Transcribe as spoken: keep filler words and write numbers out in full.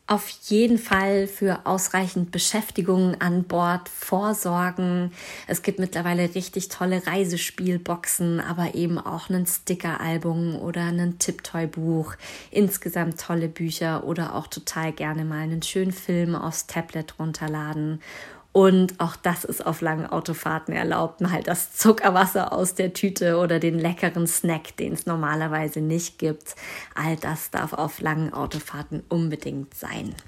Auf jeden Fall für ausreichend Beschäftigung an Bord vorsorgen. Es gibt mittlerweile richtig tolle Reisespielboxen, aber eben auch ein Stickeralbum oder ein Tipptoy-Buch. Insgesamt tolle Bücher oder auch total gerne mal einen schönen Film aufs Tablet runterladen. Und auch das ist auf langen Autofahrten erlaubt, mal das Zuckerwasser aus der Tüte oder den leckeren Snack, den es normalerweise nicht gibt. All das darf auf langen Autofahrten unbedingt sein.